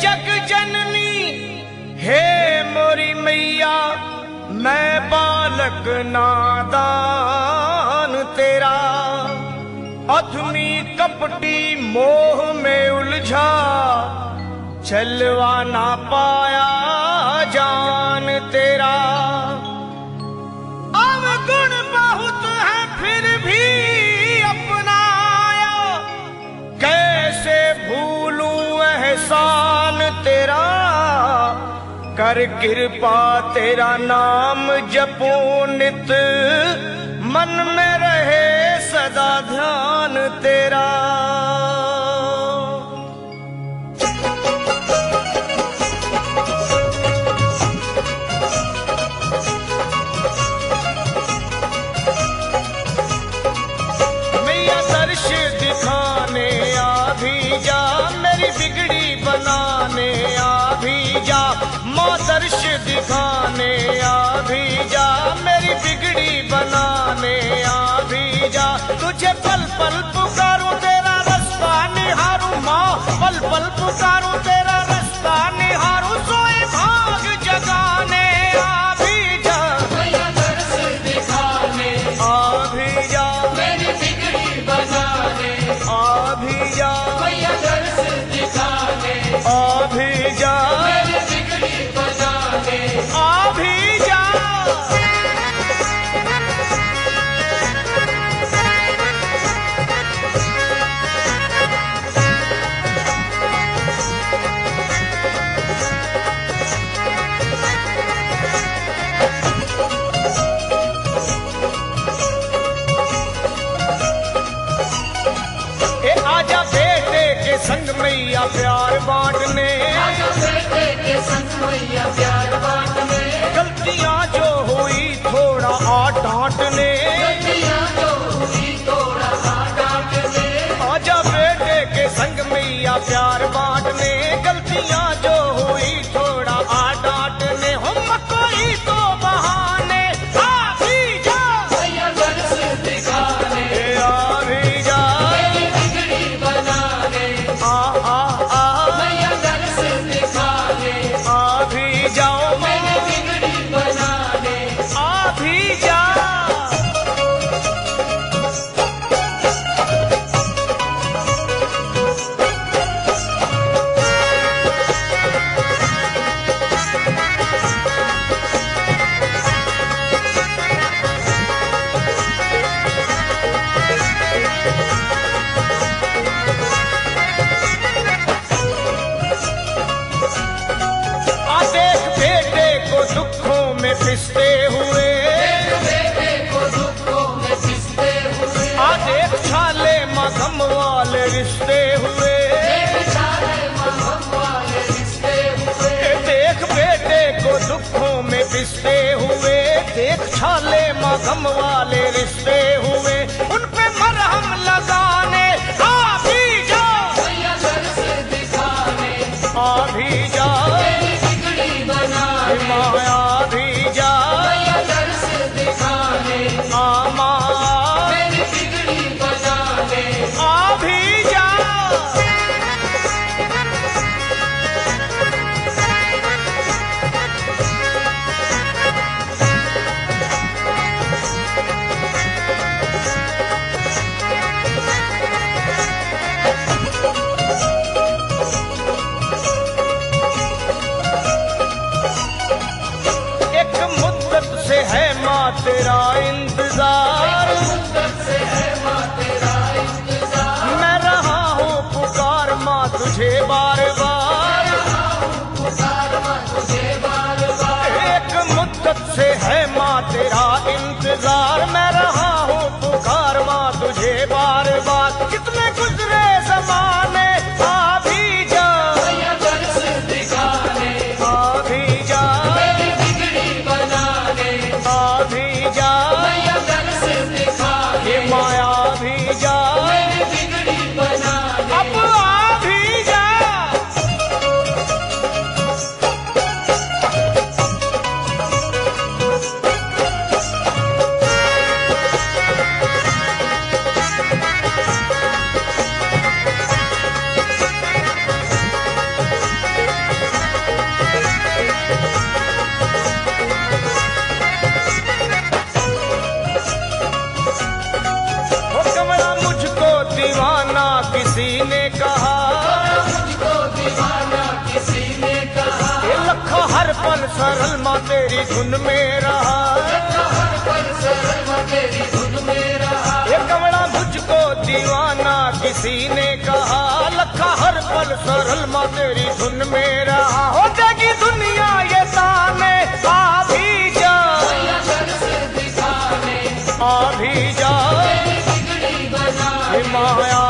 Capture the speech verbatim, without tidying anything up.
जग जननी हे मोरी मैया, मैं बालक नादान तेरा, अधमी कपटी मोह में उलझा, चलवा ना पाया जान तेरा। अवगुण बहुत है फिर भी अपनाया, कैसे भूलूं एहसान तेरा, कर कृपा तेरा नाम जपूं नित, मन में रहे सदा ध्यान तेरा। मैया दर्श दिखाने आ भी जा, मेरी बिगड़ी बनाने आ भी जा, माँ दर्श दिखाने आ भी जा, मेरी बिगड़ी बनाने आ भी जा। तुझे पल पल पुकारूं तेरा रास्ता निहारूं माँ, पल पल पुकारूं तेरा रास्ता निहारूं, सोए भाग जगाने आ भी जा, मैया दर्श दिखाने आ भी जा, मेरी बिगड़ी बनाने आ भी जा, मैया दर्श दिखाने आ भी जा, मेरी बिगड़ी बनाने आ भी जा। आजा बेटे के संग मैया प्यार बांटने, आजा बेटे के संग मैया प्यार बांटने, गलतियां जो हुई थोड़ा आ डांटने, गलतियां जो हुई थोड़ा आ डांटने, आजा बेटे के संग मैया प्यार बांटने, गलतियां जो हुई थोड़ा आ डांटने, हम कोई तो बहाने आ भी जा, मैया दर्श दिखाने आ भी जा, आ आ आ मैया दर्श दिखाने आ भी जाओ, मैंने बिगड़ी बनाने आ भी जा। दुखों में पिसते हुए, बेटे को दुखों में पिसते हुए, आ देख छाले मगम वाले रिश्ते हुए, देख छाले मगम वाले रिश्ते हुए, देख बेटे को दुखों में पिसते हुए, देख छाले मगम वाले रिश्ते हुए, उन पे मरहम लगाने आ भी जा, मैया दर्श दिखाने आ भी जा, माया भी जा, मैया दर्श दिखाने आ माँ, मेरी बिगड़ी बनाने आ भी जा। है माँ तेरा इंतजार, से है माँ तेरा इंतजार, मैं रहा हूँ पुकार माँ तुझे बार बार, पुकार माँ तुझे बार बार, एक मुद्दत से है माँ तेरा इंतजार, मैं रहा हूँ पुकार माँ तुझे बार बार, कितने गुजरे ज़माने आ भी जा, मैया दर्श दिखाने आ भी जा, मेरी बिगड़ी बनाने आ भी जा, मैया दर्श दिखाने माया भी जा, मेरी बिगड़ी बनाने अब आ भी जा। पल सरल माँ तेरी धुन में रहा, हर पल सरल माँ तेरी धुन में रहा। ये कमला मुझको दीवाना किसी ने कहा, लखा हर पल सरल माँ तेरी धुन में रहा। हो जाएगी दुनिया ये ताने, आ भी जा, दर्श दिखाने आ भी जा, बिगड़ी बना माया